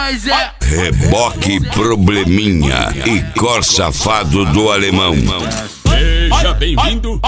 Nós é Reboque Probleminha e Cor Safado do Alemão. Seja bem-vindo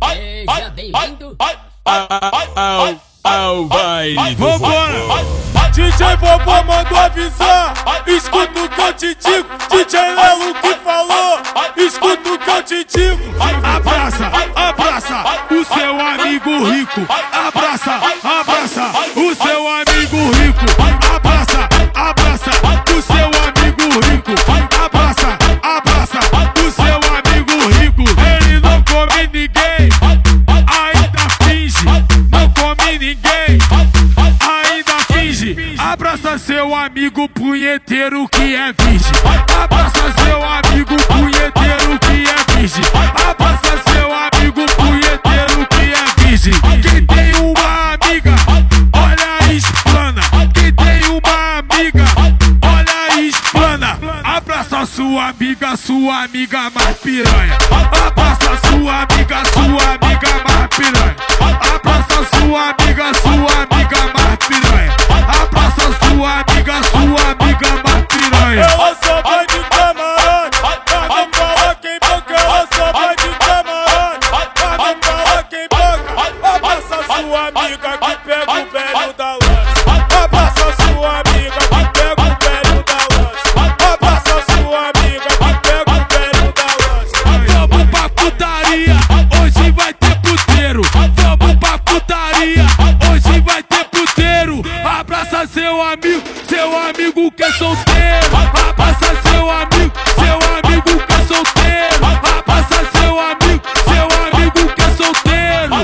ao baile do Vambora! DJ Vovô mandou avisar. Escuta o que eu te digo. DJ Lelo que falou. Escuta o que eu te digo. Abraça o seu amigo rico. Abraça o seu amigo rico. Abraça o seu amigo rico. Abraça o seu amigo rico. Ele não come ninguém, ainda finge. Não come ninguém, ainda finge. Abraça seu amigo punheteiro que é virgem. Abraça seu amigo punheteiro que é virgem. Abraça seu amigo punheteiro que é virgem. Quem tem uma amiga, olha a explana. Quem tem uma amiga, olha a explana. Abraça sua amiga mais piranha. Abraça sua amiga mais piranha. Abraça sua amiga mais piranha. Abraça sua amiga mais piranha. Ela só vai de camarote, mas não fala quem boca. Ela só vai de camarote, mas não fala quem boca. Abraça sua amiga que pega o velho da lancha. Abraça sua amiga que pega o velho da lancha. Abraça sua amiga que pega o velho da lancha. Vamos pra putaria, hoje vai ter puteiro. Vamos pra putaria, hoje vai ter puteiro. Abraça seu amigo que é solteiro. Abraça seu amigo que é solteiro. Abraça seu amigo que é solteiro.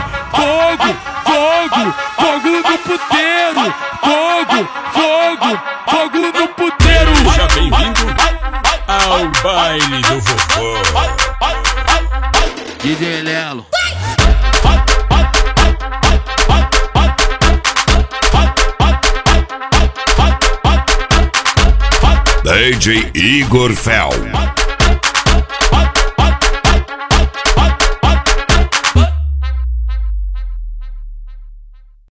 Fogo no puteiro. Fogo no puteiro. Seja bem-vindo ao baile do vovô. DJ Lelo. DJ Igor Fel.